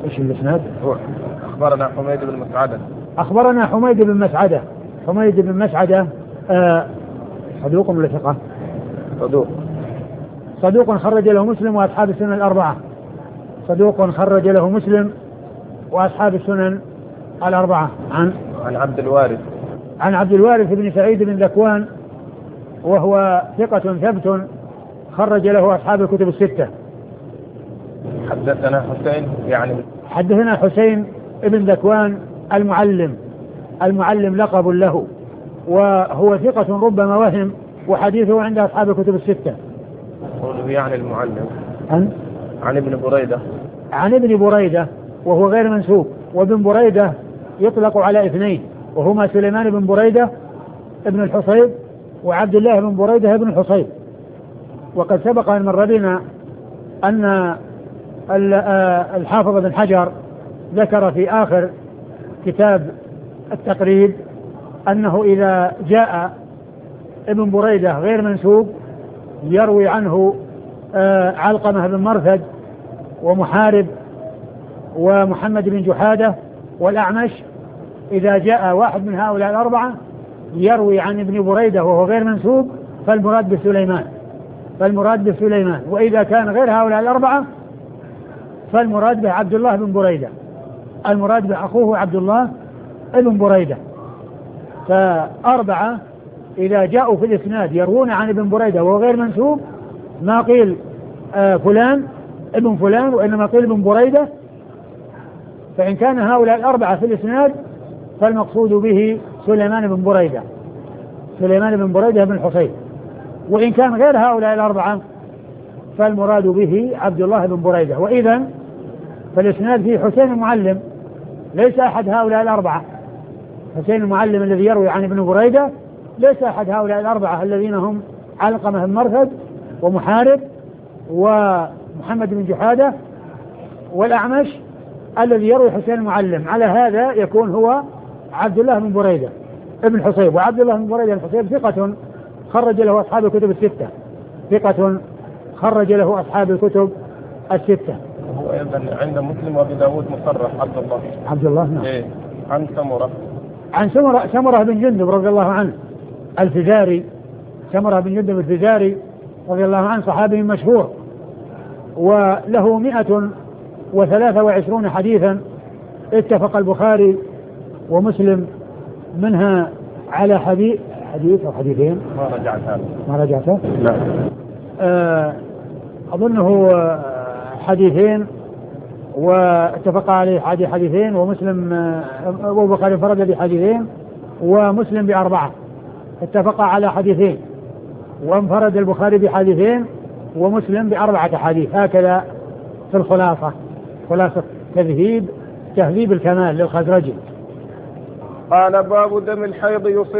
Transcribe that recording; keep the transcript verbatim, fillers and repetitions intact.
إيش الإسناد؟ أخبرنا حميد بن مسعدة. أخبرنا حميد بن مسعدة. حميد بن مسعدة آه صدوق ولا ثقة؟ صدوق. صدوق خرج له مسلم وأصحاب السنن الأربعة. صدوق خرج له مسلم وأصحاب السنن الأربعة. عن عن عبد الوارث. عن عبد الوارث بن سعيد بن ذكوان وهو ثقة ثبت خرج له أصحاب الكتب الستة. حدثنا حسين يعني حدثنا حسين بن ذكوان المعلم. المعلم لقب له وهو ثقة ربما وهم وحديثه عند أصحاب الكتب الستة. قوله يعني المعلم. عن عن ابن بريدة. عن ابن بريدة وهو غير منسوب. وابن بريدة يطلق على اثنين وهما سليمان بن بريدة ابن الحصيب وعبد الله بن بريدة ابن الحصيب. وقد سبق أن مر بنا أن الحافظ بن حجر ذكر في آخر كتاب التقريب أنه إذا جاء ابن بريدة غير منسوب يروي عنه علقمة بن مرثد ومحارب ومحمد بن جحادة والأعمش. إذا جاء واحد من هؤلاء الأربعة يروي عن ابن بريدة وهو غير منسوب فالمراد بسليمان فالمراد بسليمان وإذا كان غير هؤلاء الأربعة فالمراد به عبد الله بن بريدة. المراد به أخوه عبد الله بن بريدة. فأربعة إذا جاءوا في الإسناد يروون عن ابن بريدة وهو غير منسوب ما قيل آه فلان ابن فلان وإنما قيل ابن بريدة. فإن كان هؤلاء الأربعة في الإسناد فالمقصود به سليمان بن بريدة سليمان بن بريدة بن الحصيب. وإن كان غير هؤلاء الأربعة فالمراد به عبد الله بن بريدة. وإذا فالإسناد فيه حسين المعلم ليس أحد هؤلاء الأربعة. حسين المعلم الذي يروي عن ابن بريدة ليس أحد هؤلاء الأربعة الذين هم علقمة بن مرثد ومحارب ومحمد بن جحادة والأعمش الذي يروي حسين المعلم. على هذا يكون هو عبد الله بن بريدة ابن الحصيب. وعبد الله بن بريدة الحصيب ثقة خرج له أصحاب الكتب الستة. ثقة خرج له أصحاب الكتب الستة. هو أيضا عند مسلم وأبي داود مصرح عبد الله. عبد الله نعم. إيه. عن سمرة. عن سمرة سمرة بن جندب رضي الله عنه الفزاري. سمرة بن جندب الفزاري رضي الله عنه صحابي مشهور وله مئة وثلاثة وعشرون حديثا اتفق البخاري ومسلم منها على حديث حديث أو حديثين. ما رجعت هذا. ما رجعته؟ لا. آه أظنه حديثين واتفق عليه حديث حديثين ومسلم والبخاري انفرد بحديثين ومسلم بأربعة. اتفق على حديثين وانفرد البخاري بحديثين ومسلم بأربعة حديث. هكذا في الخلاصة خلاصة تذهيب تهذيب الكمال للخزرجي. قال باب دم الحيض يصيب